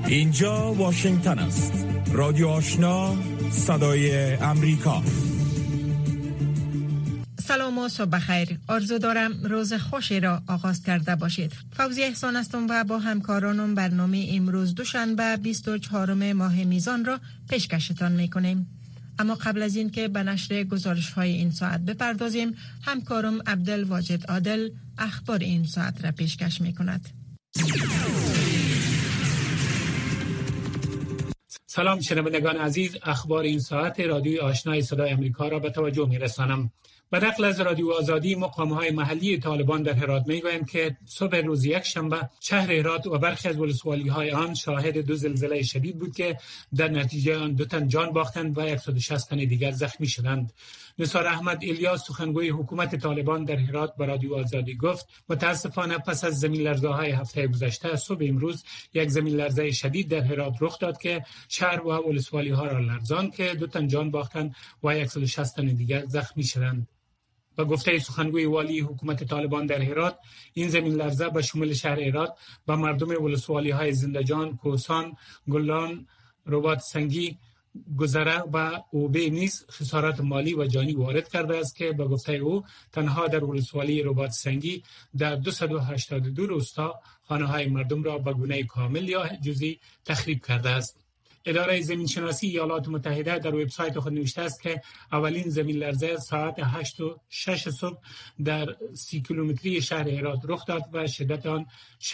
اینجا واشنگتن است. رادیو آشنا، صدای امریکا. سلام و صبح بخیر. آرزو دارم روز خوشی را آغاز کرده باشید. فوزیه احسان هستم و با همکارانم برنامه امروز دوشنبه 24 ماه میزان را پیشکشتان میکنیم. اما قبل از این که به نشر گزارش‌های این ساعت بپردازیم، همکارم عبدالواجد عادل اخبار این ساعت را پیشکش میکند. سلام شنوندگان عزیز، اخبار این ساعت رادیوی آشنای صدای امریکا را به توجه می‌رسانم. به نقل از رادیو آزادی، مقام‌های محلی طالبان در هرات می‌گویند که صبح روز یکشنبه شهر هرات و برخی از ولسوالی‌های آن شاهد دو زلزله شدید بود که در نتیجه آن 2 تن جان باختند و 160 تن دیگر زخمی شدند. نثار احمد الیاس، سخنگوی حکومت طالبان در هرات، به رادیو آزادی گفت متاسفانه پس از زمین لرزه‌های هفته گذشته صبح امروز یک زمین لرزه شدید در هرات رخ داد که شهر و ولسوالی‌ها را لرزاند که 2 تن جان باختند و 160 تن دیگر زخمی شدند. با گفته سخنگوی والی حکومت طالبان در هرات، این زمین لرزه به شمول شهر هرات و مردم ولسوالی‌های زندجان، کوهستان، گلان، رباط سنگی، گذره و اوبه نیز خسارات مالی و جانی وارد کرده است که با گفته او تنها در ولسوالی رباط سنگی در 282 روستا خانه‌های مردم را به گونه کامل یا جزئی تخریب کرده است. اداره زمینشناسی ایالات متحده در وبسایت خود نوشته است که اولین زمین لرزه ساعت 8:06 صبح در 30 کیلومتری شهر هرات رخ داد و شدت آن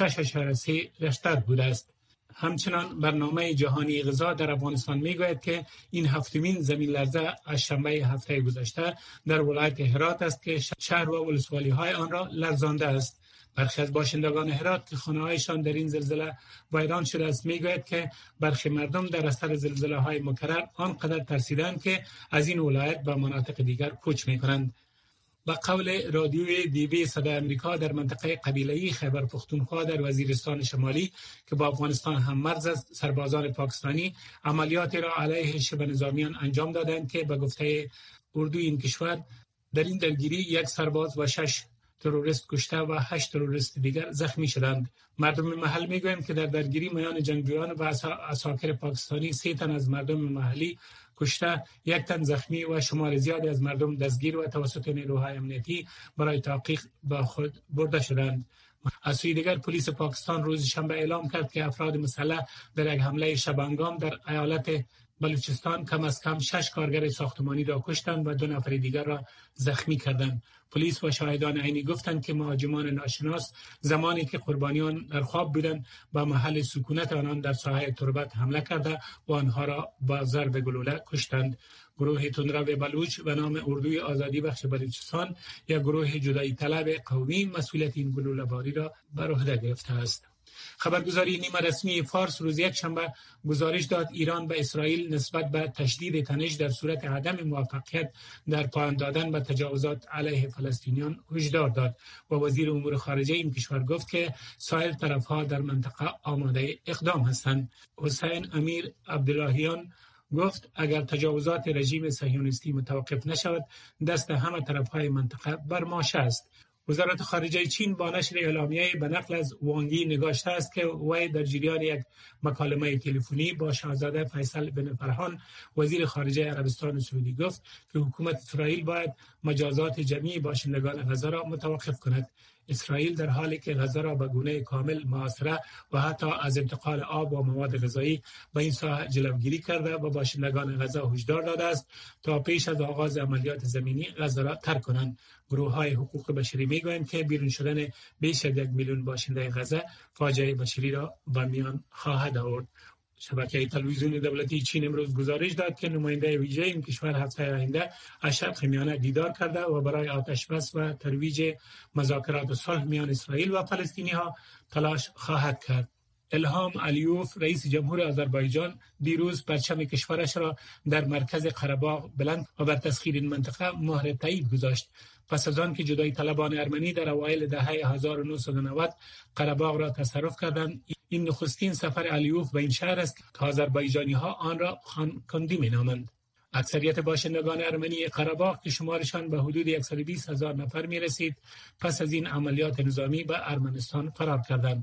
6.3 ریشتر بوده است. همچنان برنامه جهانی غذا در افغانستان میگوید که این هفتمین زمین لرزه از شنبه هفته گذشته در ولایت هرات است که شهر و ولسوالی‌های آن را لرزانده است. برخی از باشندگان هرات که خانه‌هایشان در این زلزله ویران شده است میگوید که برخی مردم در اثر زلزله‌های مکرر آنقدر ترسیدند که از این ولایت به مناطق دیگر کوچ می‌کنند. با قول رادیوی دیوی صدای امریکا، در منطقه قبیله‌ای خیبر پختونخوا در وزیرستان شمالی که با افغانستان هم مرز است، سربازان پاکستانی عملیاتی را علیه شبه نظامیان انجام دادند که به گفته اردوی این کشور در این درگیری 1 سرباز و 6 تروریست کشته و 8 تروریست دیگر زخمی شدند. مردم محل میگویند که در درگیری میان جنگجویان و عساکر پاکستانی 3 تن از مردم محلی کشته، 1 تن زخمی و شمار زیادی از مردم دستگیر و توسط نیروهای امنیتی برای تحقیق با خود برده شدند. از سوی دیگر پلیس پاکستان روز شنبه اعلام کرد که افراد مسلح در یک حمله شبانگام در ایالت بلوچستان کم از کم 6 کارگر ساختمانی را کشتند و 2 نفر دیگر را زخمی کردند. پلیس و شاهدان عینی گفتند که مهاجمان ناشناس زمانی که قربانیان در خواب بودند به محل سکونت آنان در ساحه تربت حمله کرده و آنها را با ضرب گلوله کشتند. گروه تندرو بلوچ به نام اردوی آزادی بخش بلوچستان یا گروه جدایی طلب قومی مسئولیت این گلوله باری را بر عهده گرفته است. خبرگزاری نیمه رسمی فارس روز یکشنبه گزارش داد ایران به اسرائیل نسبت به تشدید تنش در صورت عدم موفقیت در پایان دادن به تجاوزات علیه فلسطینیان هشدار داد و وزیر امور خارجه این کشور گفت که سایر طرف‌ها در منطقه آماده اقدام هستند. حسین امیر عبداللهیان گفت اگر تجاوزات رژیم صهیونیستی متوقف نشود، دست همه طرف‌های منطقه بر ماشه است. وزارت خارجه چین با نشر اعلامیه‌ای به نقل از وانگی نگاشته است که وی در جریان یک مکالمه تلفنی با شاهزاده فیصل بن فرحان وزیر خارجه عربستان سعودی گفت که حکومت اسرائیل باید مجازات جمعی باشندگان غزه را متوقف کند. اسرائیل در حالی که غزه را به گونه کامل محاصره و حتی از انتقال آب و مواد غذایی به این ساحه جلوگیری کرده و باشندگان غزه هشدار داده است تا پیش از آغاز عملیات زمینی غزه را ترک کنند. گروه‌های حقوق بشری می‌گویند که بیرون شدن بیش از 1 میلیون باشنده غزه فاجعه بشری را به میان خواهد آورد. شبکه تلویزیون دولتی چین امروز گزارش داد که نماینده ویژه این کشور هفته آینده از شرق میانه دیدار کرده و برای آتشبس و ترویج مذاکرات صلح میان اسرائیل و فلسطینی‌ها تلاش خواهد کرد. الهام علیوف رئیس جمهور آذربایجان دیروز پرچم کشورش را در مرکز قره‌باغ بلند و بر تسخیر این منطقه مهر تایید گذاشت. پس از آن که جدایی طلبان ارمنی در اوایل دهه 1990 قره‌باغ را تصرف کردند، این نخستین سفر علیوف به این شهر است که آذربایجانی‌ها آن را خانکندی می‌نامند. اکثریت باشندگان ارمنی قره‌باغ که شمارشان به حدود 120,000 نفر می‌رسید، پس از این عملیات نظامی به ارمنستان فرار کردند.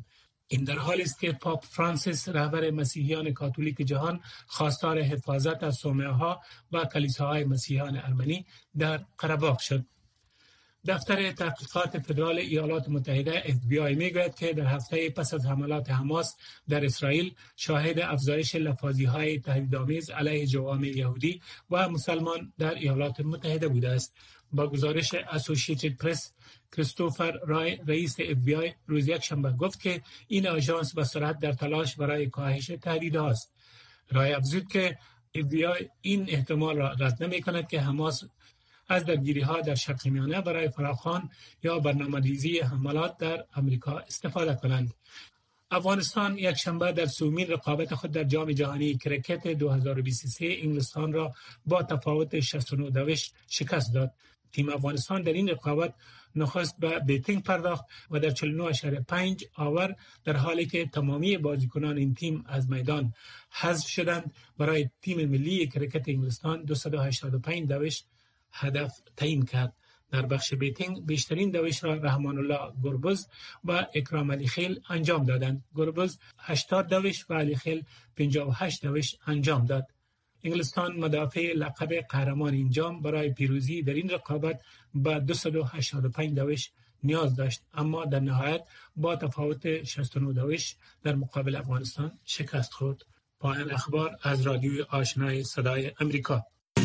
این در حالی است که پاپ فرانسیس رهبر مسیحیان کاتولیک جهان خواستار حفاظت از صومعه‌ها و کلیساهای مسیحیان ارمنی در قره‌باغ شد. دفتر تحقیقات فدرال ایالات متحده FBI میگوید که در هفته پس از حملات حماس در اسرائیل شاهد افزایش لفاظی‌های تهدیدآمیز علیه جوامع یهودی و مسلمان در ایالات متحده بوده است. با گزارش اسوسییتد پرس، کریستوفر رای رئیس FBI روز یکشنبه گفت که این آژانس به سرعت در تلاش برای کاهش تهدیدها است. رای افزود که FBI این احتمال را رد نمی‌کند که حماس از درگیری‌ها در شرق میانه برای فراخوان یا برنامه‌ریزی حملات در امریکا استفاده کنند. افغانستان یک شنبه در سومین رقابت خود در جام جهانی کرکت 2023 انگلستان را با تفاوت 69 شکست داد. تیم افغانستان در این رقابت نخست به بیتینگ پرداخت و در 49.5 آور در حالی که تمامی بازیکنان این تیم از میدان حذف شدند. برای تیم ملی کرکت انگلستان 285 هدف تعیین کرد. در بخش بیتینگ بیشترین دوش را رحمان الله گربز و اکرام علی خیل انجام دادند. گربز 80 دوش و علی خیل 58 دوش انجام داد. انگلستان مدافع لقب قهرمان این جام برای پیروزی در این رقابت به 285 دوش نیاز داشت، اما در نهایت با تفاوت 69 دوش در مقابل افغانستان شکست خورد. پایان اخبار از رادیوی آشنای صدای امریکا.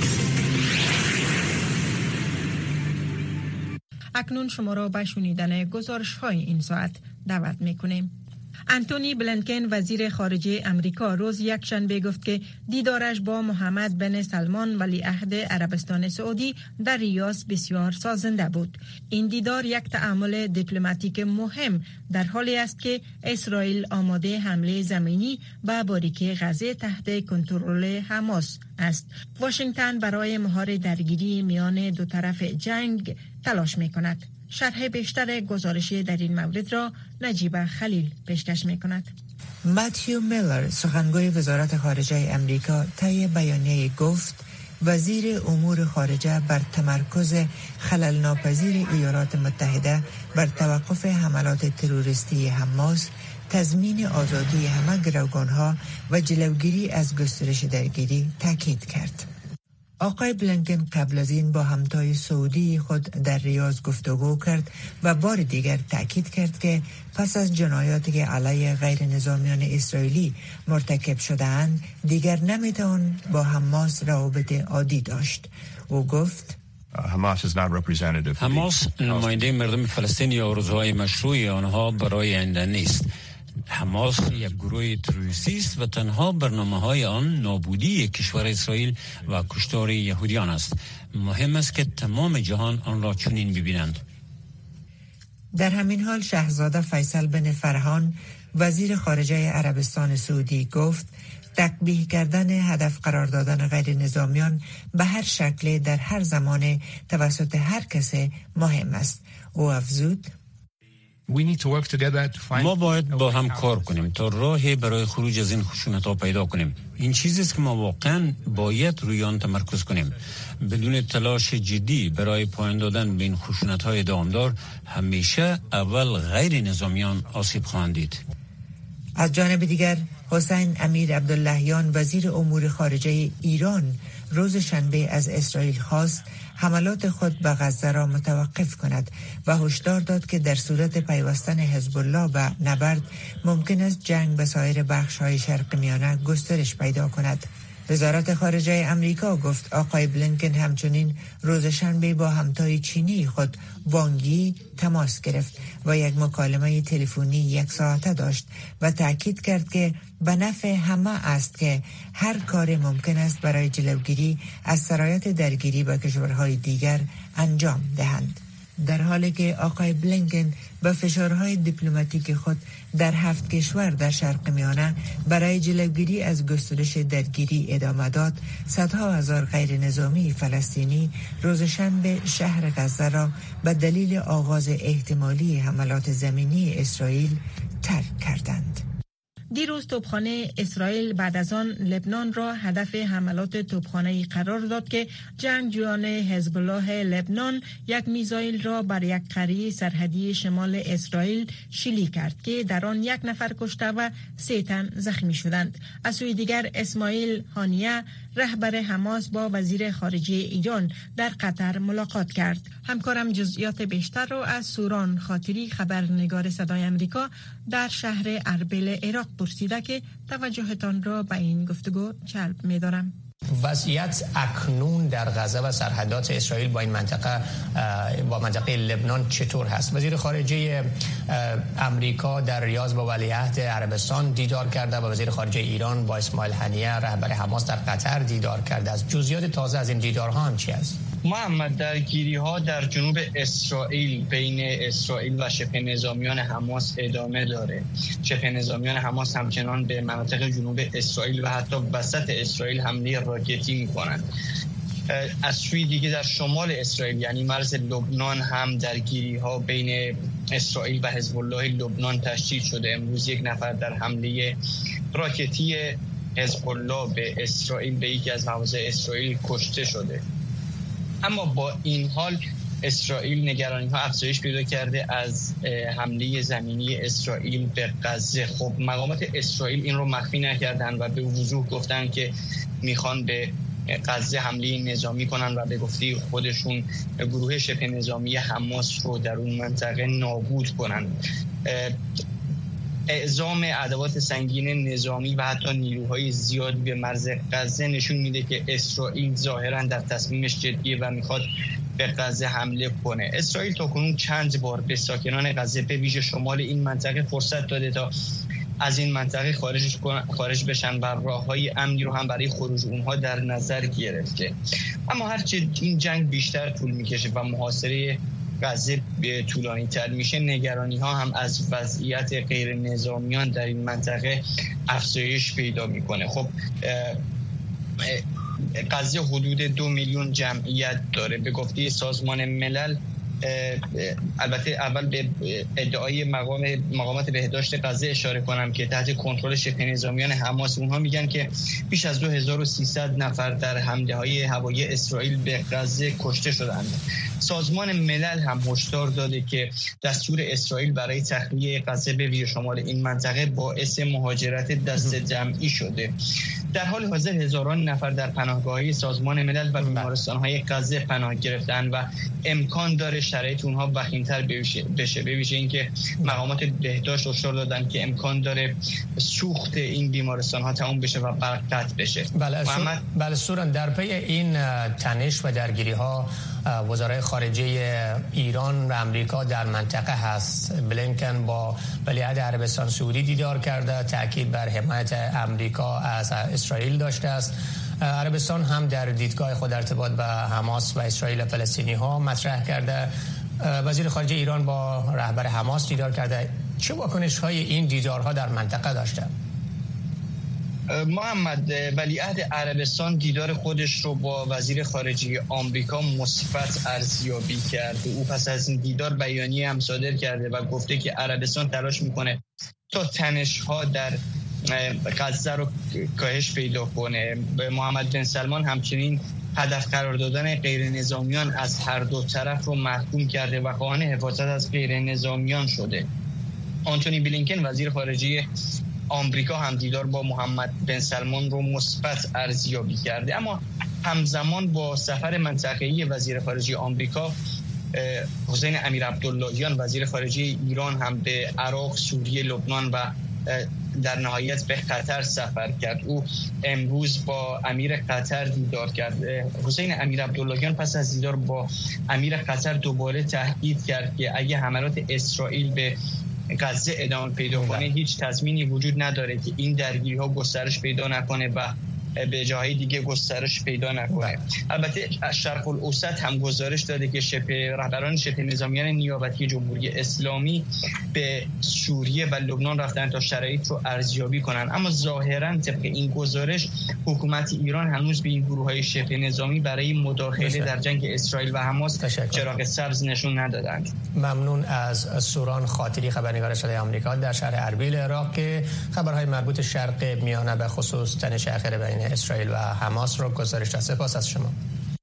اکنون شما را به شنیدن گزارش‌های این ساعت دعوت می‌کنیم. انتونی بلینکن وزیر خارجه امریکا روز یکشنبه گفت که دیدارش با محمد بن سلمان ولیعهد عربستان سعودی در ریاض بسیار سازنده بود. این دیدار یک تعامل دیپلماتیک مهم در حالی است که اسرائیل آماده حمله زمینی به باریکه غزه تحت کنترل حماس است. واشنگتن برای مهار درگیری میان دو طرف جنگ تلاش می‌کند. شرح بیشتر گزارشی در این مورد را نجیب خلیل پیشکش می‌کند. متیو میلر سخنگوی وزارت خارجه امریکا طی بیانیه گفت وزیر امور خارجه بر تمرکز خلل ناپذیر ایالات متحده بر توقف حملات تروریستی حماس، تضمین آزادی همه گروگانها و جلوگیری از گسترش درگیری تاکید کرد. آقای بلینکن قبل از این با همتای سعودی خود در ریاض گفتگو کرد و بار دیگر تأکید کرد که پس از جنایاتی که علیه غیر نظامیان اسرائیلی مرتکب شده‌اند دیگر نمیتوان با حماس روابط عادی داشت. او گفت حماس نماینده مردم فلسطین یا آرزوهای مشروع آنها برای آینده نیست. حماس یک گروه تروریستی است و تنها برنامه‌های آن نابودی کشور اسرائیل و کشتار یهودیان است. مهم است که تمام جهان آن را چنین ببینند. در همین حال شاهزاده فیصل بن فرحان وزیر خارجه عربستان سعودی گفت تقبیح کردن هدف قرار دادن غیر نظامیان به هر شکل در هر زمان توسط هر کسی مهم است. او افزود ما باید با هم کار کنیم تا راهی برای خروج از این خشونت‌ها پیدا کنیم. این چیزی است که ما واقعا باید روی آن تمرکز کنیم. بدون تلاش جدی برای پایان دادن به این خشونت‌های دامدار همیشه اول غیر نظامیان آسیب خواهند دید. از جانب دیگر حسین امیر عبداللهیان وزیر امور خارجه ایران روز شنبه از اسرائیل خواست حملات خود به غزه را متوقف کند و هشدار داد که در صورت پیوستن حزب الله به نبرد ممکن است جنگ به سایر بخش‌های شرق میانه گسترش پیدا کند. وزارت خارجه امریکا گفت آقای بلینکن همچنین روز شنبه با همتای چینی خود وانگ یی تماس گرفت و یک مکالمه تلفنی 1 ساعته داشت و تأکید کرد که به نفع همه است که هر کار ممکن است برای جلوگیری از سرایت درگیری با کشورهای دیگر انجام دهند. در حالی که آقای بلینکن به فشارهای دیپلماتیک خود در 7 کشور در شرق میانه برای جلوگیری از گسترش درگیری ادامه داد، صدها هزار غیر نظامی فلسطینی روز شنبه شهر غزه را به دلیل آغاز احتمالی حملات زمینی اسرائیل ترک کردند. دیروز توپخانه اسرائیل بعد از آن لبنان را هدف حملات توپخانه‌ای قرار داد که جنگجویان حزب الله لبنان یک میزایل را بر یک قریه سرحدی شمال اسرائیل شلیک کرد که در آن 1 نفر کشته و 3 تن زخمی شدند. از سوی دیگر اسماعیل هانیه رهبر حماس با وزیر خارجه ایران در قطر ملاقات کرد. همکارم جزئیات بیشتر را از سوران خاطری خبرنگار صدای آمریکا در شهر اربیل عراق پرسیده که توجهتان را به این گفتگو جلب می‌دارم. وضعیت اکنون در غزه و سرحدات اسرائیل با این منطقه لبنان چطور هست؟ وزیر خارجه امریکا در ریاض با ولیعهد عربستان دیدار کرده و وزیر خارجه ایران با اسماعیل هنیه رهبر حماس در قطر دیدار کرده است. جزئیات تازه از این دیدارها هم چی است؟ محمد، درگیری‌ها در جنوب اسرائیل بین اسرائیل و شبه نظامیان حماس ادامه داره. شبه نظامیان حماس همچنان به مناطق جنوب اسرائیل و حتی وسط اسرائیل حمله راکتی می‌کنند. از سوی دیگه در شمال اسرائیل یعنی مرز لبنان هم درگیری‌ها بین اسرائیل و حزب الله لبنان تشدید شده. امروز 1 نفر در حمله راکتی حزب الله به اسرائیل به یکی از مواضع اسرائیل کشته شده. اما با این حال اسرائیل نگرانی‌ها افزایش پیدا کرده از حمله زمینی اسرائیل به غزه. خب مقامات اسرائیل این رو مخفی نکردن و به وضوح گفتن که میخوان به غزه حمله نظامی کنن و به گفته خودشون گروه شبه نظامی حماس رو در اون منطقه نابود کنن. اعزام ادوات سنگین نظامی و حتی نیروهای زیادی به مرز غزه نشون میده که اسرائیل ظاهراً در تصمیمش جدیه و میخواد به غزه حمله کنه. اسرائیل تاکنون چند بار به ساکنان غزه به ویژه شمال این منطقه فرصت داده تا از این منطقه خارج بشن و راههای امنی رو هم برای خروج اونها در نظر گرفته. اما هرچه این جنگ بیشتر طول میکشه و محاصره غزه طولانی تر میشه، نگرانی ها هم از وضعیت غیر نظامیان در این منطقه افزایش پیدا میکنه. خب غزه حدود 2 میلیون جمعیت داره. به گفته سازمان ملل، البته اول به ادعای مقامات بهداشت غزه اشاره کنم که تحت کنترل شبه نظامیان حماس، اونها میگن که بیش از 2300 نفر در حمله های هوایی اسرائیل به غزه کشته شدند. سازمان ملل هم هشدار داده که دستور اسرائیل برای تخلیه غزه به ویژه شمال این منطقه باعث مهاجرت دست جمعی شده. در حال حاضر هزاران نفر در پناهگاه‌های سازمان ملل و بیمارستان‌های غزه پناه گرفتند و امکان داره شرایط اونها وخیم‌تر بشه. به ویژه اینکه مقامات بهداشت هشدار دادن که امکان داره سوخت این بیمارستان‌ها تمام بشه و برق قطع بشه. بله سوران، در پی این تنش و درگیری‌ها وزرای خارجه ایران و امریکا در منطقه هست. بلینکن با ولیعهد عربستان سعودی دیدار کرده، تاکید بر حمایت امریکا از اسرائیل داشته است. عربستان هم در دیدگاه خود ارتباط به حماس و اسرائیل و فلسطینی ها مطرح کرده. وزیر خارجه ایران با رهبر حماس دیدار کرده. چه واکنش های این دیدارها در منطقه داشته؟ محمد، ولیعهد عربستان دیدار خودش رو با وزیر خارجه آمریکا مثبت ارزیابی کرده. او پس از این دیدار بیانیه هم صادر کرده و گفته که عربستان تلاش میکنه تا تنش‌ها در غزه رو کاهش پیدا کنه. محمد بن سلمان همچنین هدف قرار دادن غیر نظامیان از هر دو طرف رو محکوم کرده و خواهان حفاظت از غیر نظامیان شده. آنتونی بلینکن وزیر خارجه آمریکا هم دیدار با محمد بن سلمان رو مثبت ارزیابی کرده. اما همزمان با سفر منطقه‌ای وزیر خارجه آمریکا، حسین امیر عبداللهیان وزیر خارجه ایران هم به عراق، سوریه، لبنان و در نهایت به قطر سفر کرد. او امروز با امیر قطر دیدار کرد. حسین امیر عبداللهیان پس از دیدار با امیر قطر دوباره تاکید کرد که اگه حملات اسرائیل به غزه ادامه پیدا کنه، هیچ تضمینی وجود نداره که این درگیری‌ها گسترش پیدا نکنه و به جاهای دیگه گسترش پیدا نکنه. البته شرق الاوسط هم گزارش داده که رهبران شبه نظامیان نیابتی جمهوری اسلامی به سوریه و لبنان رفتن تا شرایط رو ارزیابی کنن، اما ظاهرا طبق این گزارش حکومت ایران هنوز به این گروه‌های شبه نظامی برای مداخله در جنگ اسرائیل و حماس چراغ سبز نشون ندادند. ممنون از سوران خاطری، خبرنگار صدای آمریکا در شهر اربیل عراق که خبرهای مربوط شرق میانه به خصوص تنش اخیر بین اسرائیل و حماس را گزارش داد. سپاس از شما.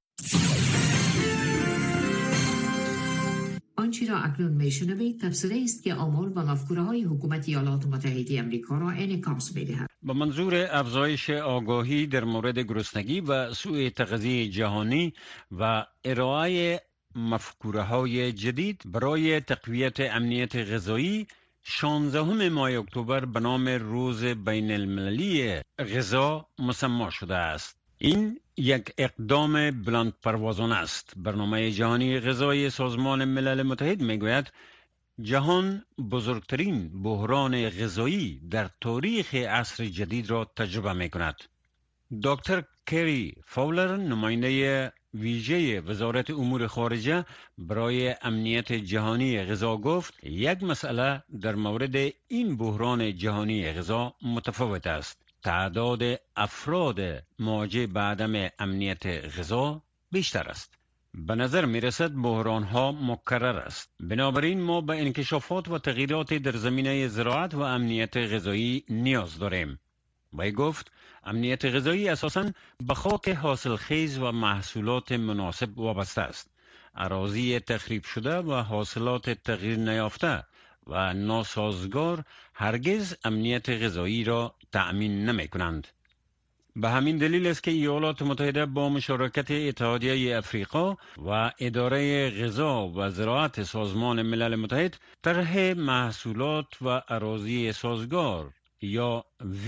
آنچه را اکنون میشنوید تفسیری است که آمال و مفکوره‌های حکومت ایالات متحده آمریکا را انعکاس می‌دهد. با منظور افزایش آگاهی در مورد گرسنگی و سوء تغذیه جهانی و ارائه مفکوره‌های جدید برای تقویت امنیت غذایی، 16 ماه اکتبر به نام روز بین المللی غذا مسمى شده است. این یک اقدام بلند پروازانه است. برنامه جهانی غذایی سازمان ملل متحد میگوید جهان بزرگترین بحران غذایی در تاریخ عصر جدید را تجربه میکند. دکتر کری فاولر، نماینده ویژه وزارت امور خارجه برای امنیت جهانی غذا، گفت یک مسئله در مورد این بحران جهانی غذا متفاوت است. تعداد افراد مواجه به عدم امنیت غذا بیشتر است. به نظر می رسد بحران ها مکرر است. بنابراین ما به انکشافات و تغییرات در زمینه زراعت و امنیت غذایی نیاز داریم. وی گفت امنیت غذایی اساساً به خاک حاصلخیز و محصولات مناسب وابسته است. اراضی تخریب شده و حاصلات تغییر نیافته و ناسازگار هرگز امنیت غذایی را تأمین نمی کنند. به همین دلیل است که ایالات متحده با مشارکت اتحادیه افریقا و اداره غذا و زراعت سازمان ملل متحد طرح محصولات و اراضی سازگار یا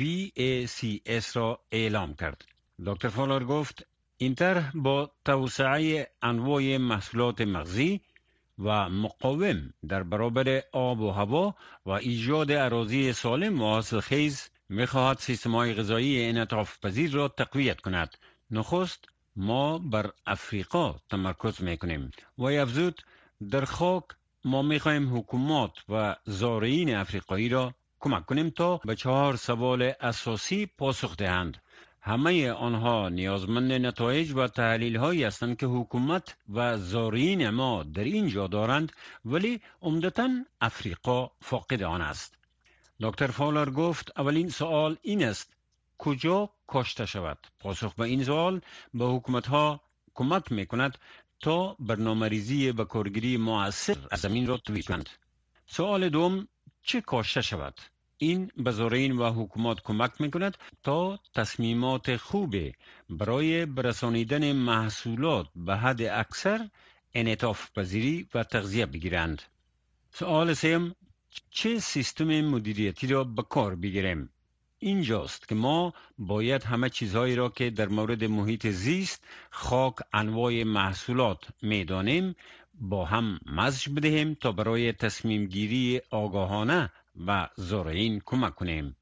VACS را اعلام کرد. دکتر فالر گفت این طرح با توسعه انواع محصولات مغذی و مقاوم در برابر آب و هوا و ایجاد اراضی سالم و حاصلخیز می‌خواهد سیستم‌های غذایی انعطاف پذیر را تقویت کند. نخست ما بر افریقا تمرکز می‌کنیم. و افزود در خاک ما می‌خواهیم حکومات و زارعین افریقایی را کمک کنیم تا به 4 سوال اساسی پاسخ دهند. همه آنها نیازمند نتایج و تحلیل هایی هستند که حکومت و زارعین ما در اینجا دارند، ولی عمدتاً افریقا فاقد آن است. دکتر فاولر گفت اولین سوال این است کجا کاشته شود. پاسخ به این سوال به حکومت ها کمک میکند تا برنامه‌ریزی و کارگیری مؤثر از زمین را تولید کنند. سوال دوم چه کاشته شود. این به زارعین و حکومت کمک میکند تا تصمیمات خوب برای برسانیدن محصولات به حد اکثر انعطاف پذیری و تغذیه بگیرند. سوال سوم چه سیستم مدیریتی را به کار بگیریم. اینجاست که ما باید همه چیزهایی را که در مورد محیط زیست، خاک، انواع محصولات میدانیم با هم مزج بدهیم تا برای تصمیم گیری آگاهانه و زارعین کمک کنیم.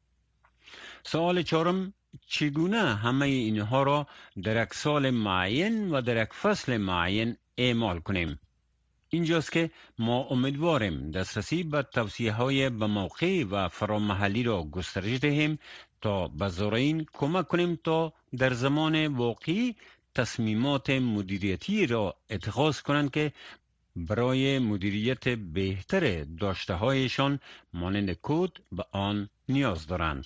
سوال چهارم چگونه همه اینها را در یک سال معین و در یک فصل معین اعمال کنیم. اینجاست که ما امیدواریم دسترسی به توصیه‌های به موقع و فرامحلی را گسترش دهیم تا به زارعین کمک کنیم تا در زمان واقعی تصمیمات مدیریتی را اتخاذ کنند که برای مدیریت بهتر داشته‌هایشان مانند کود به آن نیاز دارند.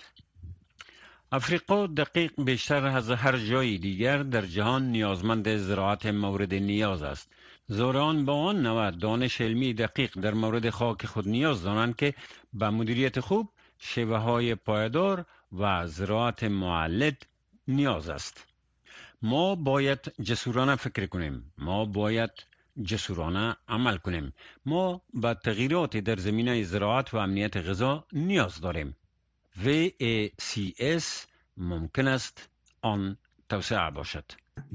افریقا دقیق بیشتر از هر جای دیگر در جهان نیازمند زراعت مورد نیاز است. زارعان با آن نوع دانش علمی دقیق در مورد خاک خود نیاز دارند که به مدیریت خوب، شیوه‌های پایدار و زراعت مولد نیاز است. ما باید جسورانه فکر کنیم. ما باید جسورانه عمل کنیم. ما به تغییرات در زمینه زراعت و امنیت غذا نیاز داریم. VACS ممکن است آن توسعه باشد.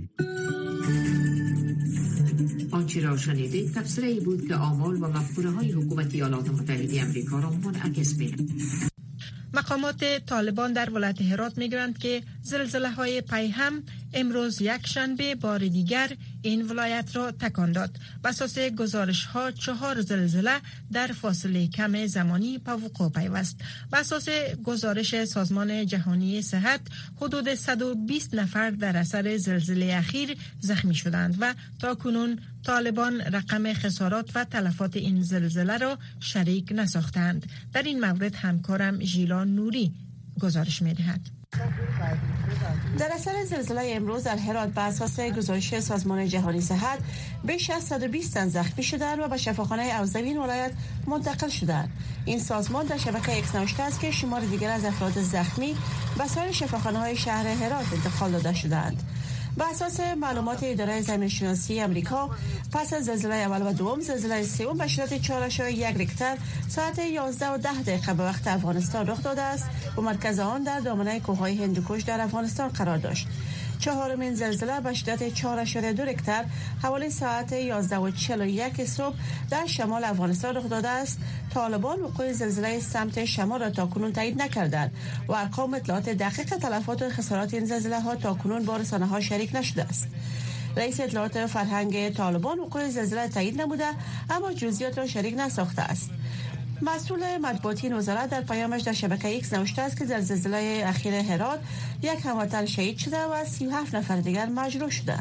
آنچه را شنیدید تفسیری بود که آمال و مفکوره‌های حکومت ایالات متحده آمریکا را منعکس می‌کند. مقامات طالبان در ولایت هرات میگویند که زلزله های پیهم امروز یک شنبه بار دیگر این ولایت را تکان داد. بر اساس گزارش ها 4 زلزله در فاصله کم زمانی به وقوع پیوست. بر اساس گزارش سازمان جهانی صحت حدود 120 نفر در اثر زلزله اخیر زخمی شدند و تاکنون طالبان رقم خسارات و تلفات این زلزله را شریک نساختند. در این مورد همکارم ژیلان نوری گزارش می‌دهد. در اثر زلزله امروز در هرات به اساس گزارش سازمان جهانی صحت بیش از 120 تن زخمی شدند و به شفاخانه اوزوین ولایت منتقل شدند. این سازمان در شبکه ایکس نوشته است که شمار دیگر از افراد زخمی به سایر شفاخانه‌های شهر هرات انتقال داده شدند. بر اساس معلومات اداره زمینشناسی امریکا پس از زلزله اول و دوم، زلزله سوم به شدت 4.1 ریکتر ساعت 11:10 به وقت افغانستان رخ داده است و مرکز آن در دامنه کوههای هندوکش در افغانستان قرار داشت. چهارمین زلزله به شدت 4.2 ریکتر حوالی ساعت 11:41 صبح در شمال افغانستان رخ داده است. طالبان وقوع زلزله سمت شمال را تاکنون تایید نکردند و ارقام اطلاعات دقیق تلفات و خسارات این زلزله ها تاکنون با رسانه‌ها شریک نشده است. رئیس اطلاعات فرهنگ طالبان وقوع زلزله تایید نموده اما جزئیات را شریک نساخته است. مسئول مطبوعاتی وزارت در پیامش در شبکه ایکس نوشته است که در زلزله اخیر هرات یک هموطن شهید شده و 37 نفر دیگر مجروح شدند.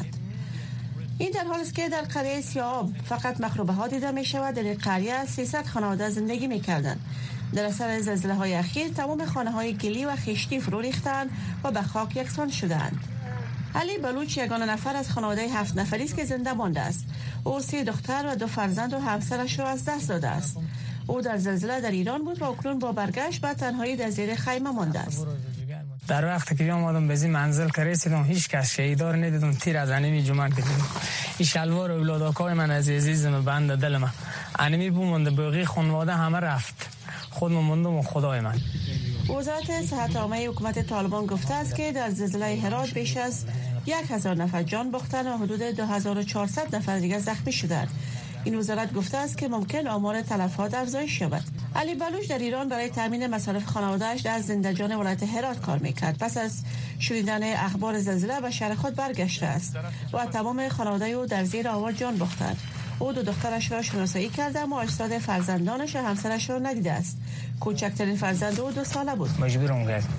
این در حالی است که در قریه سیااب فقط مخروبه ها دیده می شود. در این قریه 300 خانواده زندگی می کردند. در اثر زلزله های اخیر تمام خانه های گلی و خشتی فرو ریختند و به خاک یکسان شدند. علی بلوچ یگانه نفر از خانواده 7 نفری است که زنده مانده است. او 3 دختر و 2 فرزند و همسرش را از دست داده است. او در زلزله در ایران بود و اکنون با برگشت به تنهایی در زیر خیمه مانده است. در وقتی که آمدم به این منزل که رسیدم هیچ کس شهیدار ندیدم. تیر از انمی جمعن کردیم. این شلوار و اولاداکای من از عزیزم بند دل من انمی بومنده بقیه خانواده همه رفت. خودم موندم و خدای من. وزارت صحت عامه حکومت طالبان گفته است که در زلزله هرات بیش از 1000 نفر جان باختند و حدود 2400 نفر دیگر زخمی شدند. این وزارت گفته است که ممکن آمار تلفات افزایش یابد. علی بلوچ در ایران برای تامین مصارف خانواده‌اش در زنده‌جان ولایت هرات کار می‌کرد. پس از شنیدن اخبار زلزله به شهر خود برگشته است و تمام خانواده او در زیر آوار جان باختند. او 2 دخترش را شناسایی کرده اما اجساد فرزندانش و همسرش را ندیده است. کوچکترین فرزند او 2 ساله بود. مجبورم کرد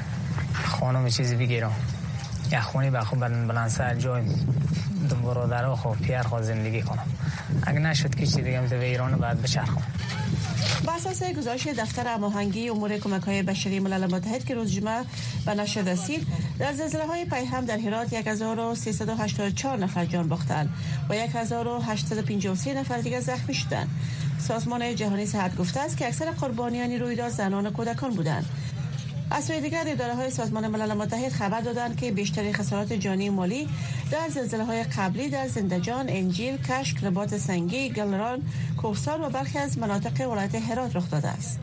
خانم چیزی بگیرم. یا خونی به خود بلند سر جای دو برادرها خب پیر خود زندگی کنم. اگه نشد که چی دیگه به ایران بعد بچرخم. بر اساس گزارش دفتر هماهنگی امور کمک‌های بشری ملل متحد که روز جمعه به نشر رسید، در زلزله‌های پیهم در هرات 1384 نفر جان باختند و 1853 نفر دیگر زخمی شدند. سازمان جهانی صحت گفته است که اکثر قربانیان رویداد زنان و کودکان بودند. از سوی دیگر اداره‌های سازمان ملل متحد خبر دادند که بیشترین خسارات جانی و مالی در زلزله‌های قبلی در زنده‌جان، انجیل، کشک، رباط سنگی، گلران، کوهستان و برخی از مناطق ولایت هرات رخ داده است.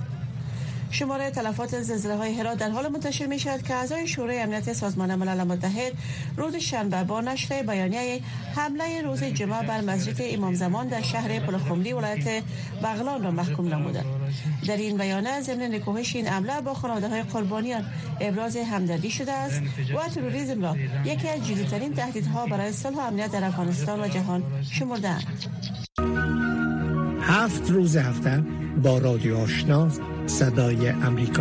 شماره تلفات زلزله‌های هرات در حال منتشر می‌شود که اعضای شورای امنیت سازمان ملل متحد روز شنبه با نشر بیانیه حمله روز جمعه بر مسجد امام زمان در شهر پلخمری ولایت بغلان را محکوم نمودند. در این بیانیه ضمن نکوهش این حمله با خانواده‌های قربانیان ابراز همدردی شده است و تروریسم را یکی از جدی‌ترین تهدیدها برای صلح و امنیت در افغانستان و جهان شمرده‌اند. 7 روز هفته با رادیو آشنا صدای امریکا.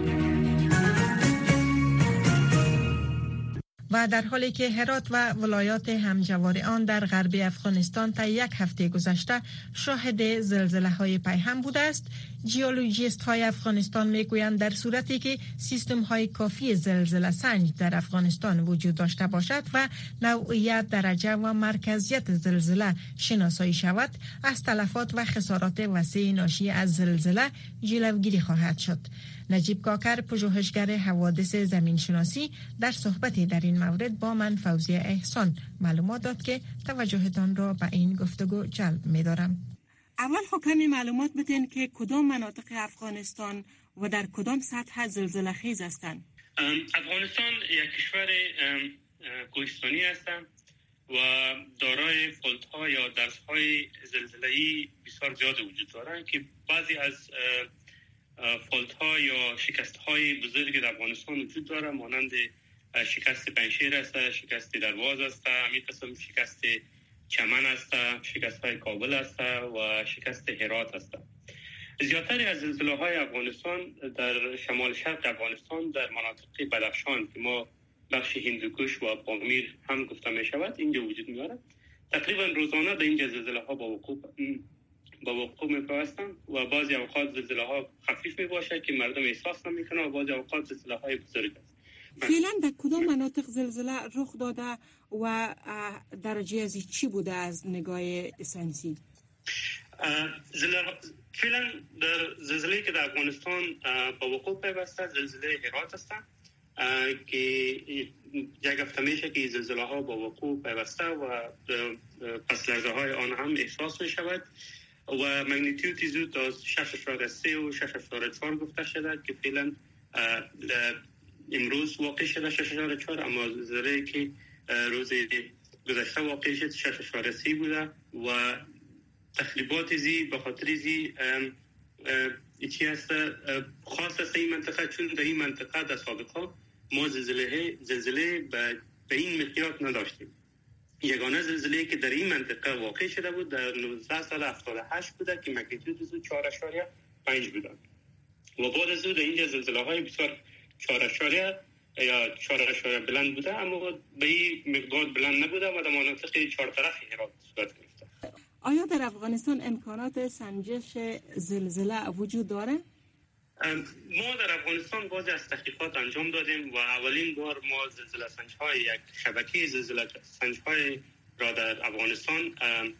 و در حالی که هرات و ولایات همجوار آن در غرب افغانستان تا 1 هفته گذشته شاهد زلزله‌های پیهم بوده است، ژئولوژیست های افغانستان میگویند در صورتی که سیستم های کافی زلزله سنج در افغانستان وجود داشته باشد و نوعیت، درجه و مرکزیت زلزله شناسایی شود، از تلفات و خسارات وسیع ناشی از زلزله جلوگیری خواهد شد. نجیب کاکر، پژوهشگر حوادث زمینشناسی، در صحبتی در این مورد با من فوزیه احسان معلومات داد که توجهتان را به این گفتگو جلب می‌دارم. اول خب کمی معلومات بدین که کدام مناطق افغانستان و در کدام سطح زلزله خیز هستند؟ افغانستان یک کشور کوهستانی است و دارای فولت‌ها یا درزهای زلزله‌ای بسیار زیاد وجود دارند که بعضی از فالت ها یا شکست های بزرگ در افغانستان وجود داره، مانند شکست پنشیر است، شکست درواز است، همین قسم شکست چمن است، شکست های کابل است و شکست هرات است. زیادتر از زلزله های افغانستان در شمال شرق افغانستان در مناطق بدخشان که ما بخش هندوکش و پامیر هم گفته می شود اینجا وجود می دارد. تقریبا روزانه در اینجا زلزله ها با وقوع می پیوستند و بعضی اوقات زلزله ها خفیف می باشه که مردم احساس نمی کنند و بعضی اوقات زلزله های بزرگ است. فعلا در کدام مناطق زلزله رخ داده و درجه از چی بوده از نگاه ساینسی؟ فعلا در زلزله که در افغانستان با وقوع پیوسته زلزله هرات است که یک هفته میشه که زلزله ها با وقوع پیوسته و پس لرزه های آن هم احساس می شود و مگنیتیود زود از 6.3 و 6.4 گفته شده که فعلا امروز واقع شده 6.4 اما زلزله که روز گذشته واقع شد 6.3 بوده و تخریبات زی به خاطر زی چی هست خاص است این منطقه، چون در این منطقه در سابقا ما زلزله به این مقیاس نداشتیم. یگانه زلزله که در این منطقه واقع شده بود در 1978 بوده که مگنیتیود 4.5 بوده و بعد از او در اینجا زلزله های بسیار 4.0 یا 4.0 بلند بوده اما به این مقدار بلند نبوده و در مناطق چهار طرف هرات صورت گرفته. آیا در افغانستان امکانات سنجش زلزله وجود داره؟ ما در افغانستان بعضی از تحقیقات انجام دادیم و اولین بار ما زلزله سنج‌های یک شبکه زلزله سنج‌های را در افغانستان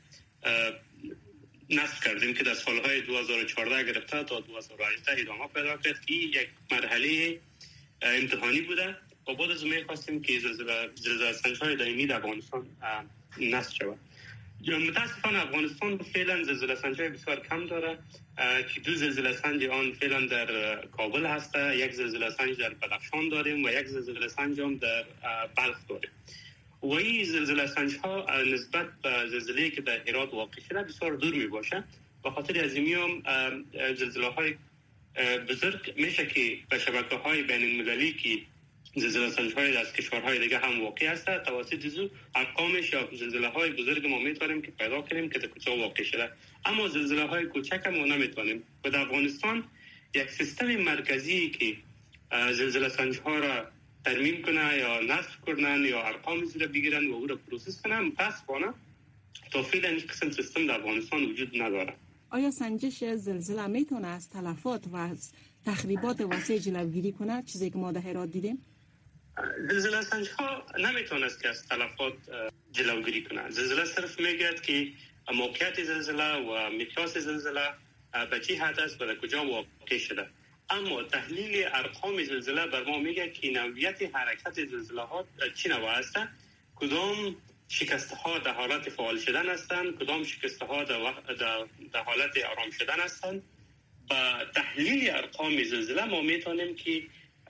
نصب کردیم که در سالهای 2014 گرفته تا 2018 ادامه پیدا کرد که یک مرحله امتحانی بوده و بعد از می‌خواستیم که زلزله سنج‌های دائمی در افغانستان نصب شود. متاسفانه افغانستان فعلا زلزله سنج‌های بسیار کم داره که دو زلزله سنج آن فعلا در کابل هست، یک زلزله سنج در بدخشان داریم و یک زلزله سنج هم در بلخ داریم و این زلزله سنج‌ها نسبت به زلزله‌ای که در هرات واقع شده بسیار دور می باشه. به خاطر از این هم زلزله‌های بزرگ میشه که به شبکه‌های بین‌المللی که زلزله سنج‌های از کشورهای دیگه هم واقع هست توسط زو ارقامش یا زلزله‌های بزرگ ما میتونیم که پیدا کنیم که در کجا واقع شده، اما زلزله‌های کوچک ما نمیتونیم. و در افغانستان یک سیستم مرکزی که زلزله سنج‌ها را ترمیم کنه یا نصب کنن یا ارقام زیر بگیرن و او را پروسس کنن متاسفانه تا فعلا این قسم سیستم در افغانستان وجود نداره. آیا سنجش زلزله میتونه از تلفات و از تخریبات واسع جلوگیری کنه، چیزی که ما در هرات دیدیم؟ زلزله سنج‌ها نمیتونست که از تلفات جلوگیری کنه. زلزله صرف میگه که موقعیت زلزله و مقیاس زلزله به چه حد است و در کجا واقع شده، اما تحلیل ارقام زلزله بر ما میگه که نوعیت حرکت زلزله ها چی نوع است، کدام شکسته ها در حالت فعال شدن هستند، کدام شکسته ها در حالت آرام شدن هستند. با تحلیل ارقام زلزله ما میتونیم که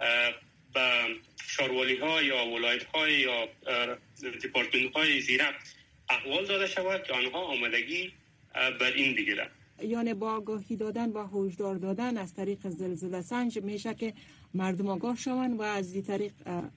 با شاروالی ها یا ولایت های یا دیپارتمنت های زیرک احوال داده شود که آنها آمادگی بر این بگیرند. یعنی با آگاهی دادن و هشدار دادن از طریق زلزله سنج میشه که مردم آگاه شوند و از این طریق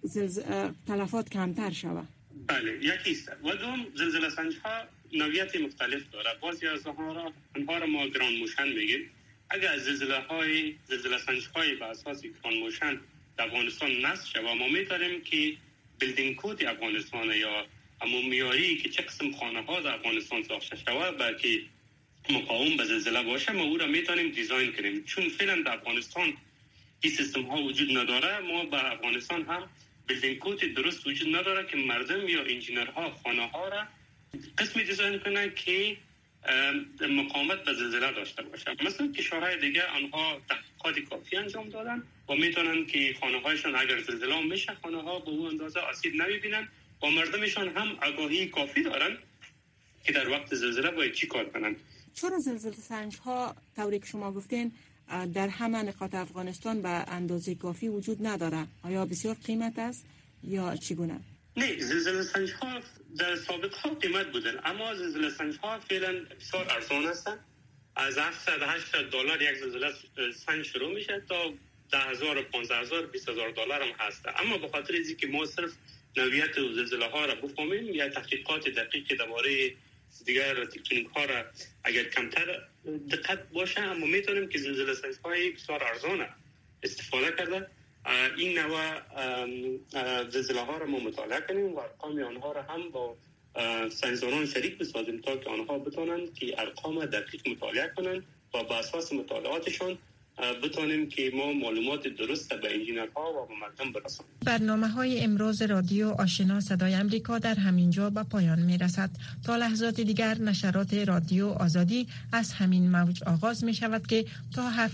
تلفات کمتر شود. بله، یکی است. و دوم زلزله سنج ها نوعیت مختلف داره. بعضی از آنها را ما گراند موشن میگیم. اگر زلزله سنج های به اساس گراند موشن در افغانستان نصب شود ما میتونیم که بیلدینگ کد افغانستان یا همون معیاری که چه قسم خانه ها در افغانستان ساخته شود بلکه مقاوم به زلزله باشه ما او را میتونیم دیزاین کنیم. چون فعلا در افغانستان این سیستم ها وجود نداره، ما به افغانستان هم بیلدینگ کد درست وجود نداره که مردم یا انجینرها خانه ها را قسمی دیزاین کنن که مقاومت به زلزله داشته باشه. مثلا کشورهای دیگه آنها تحقیقات کافی انجام دادن و میتونن که خانه هایشان اگر زلزله میشه خانه ها به اون اندازه آسیب نمیبینن و مردمشان هم آگاهی کافی دارن که در وقت زلزله باید چی کار کنن. چرا زلزله سنج ها طوری که شما گفتین در همه نقاط افغانستان به اندازه کافی وجود نداره؟ آیا بسیار قیمت است یا چگونه؟ نه، زلزله سنج ها در سابق ها قیمت بودن اما زلزله سنج ها فعلا بسیار ارزان هستند از $700-800 یک زلزله سنج شروع میشه تا $10,000 $15,000 $20,000 هم هست. اما به خاطر اینکه که ما صرف نوعیت زلزله ها را بفهمیم یا تحقیقات دقیق درباره دیگر تکتونیک ها را اگر کمتر دقت باشه، اما میتونیم که زلزله سنج های بسیار ارزان استفاده کرده این نوع زلزله ها را ما مطالعه کنیم و ارقام آنها را هم با ساینسدانان شریک بسازیم تا که آنها بتونند که ارقام دقیق مطالعه کنند و بر اساس مطالعاتشان بتونیم که ما معلومات درست به انجینرها و به مردم برسانیم. برنامه‌های امروز رادیو آشنا صدای امریکا در همینجا به پایان می‌رسد. تا لحظات دیگر نشرات رادیو آزادی از همین موج آغاز می‌شود که تا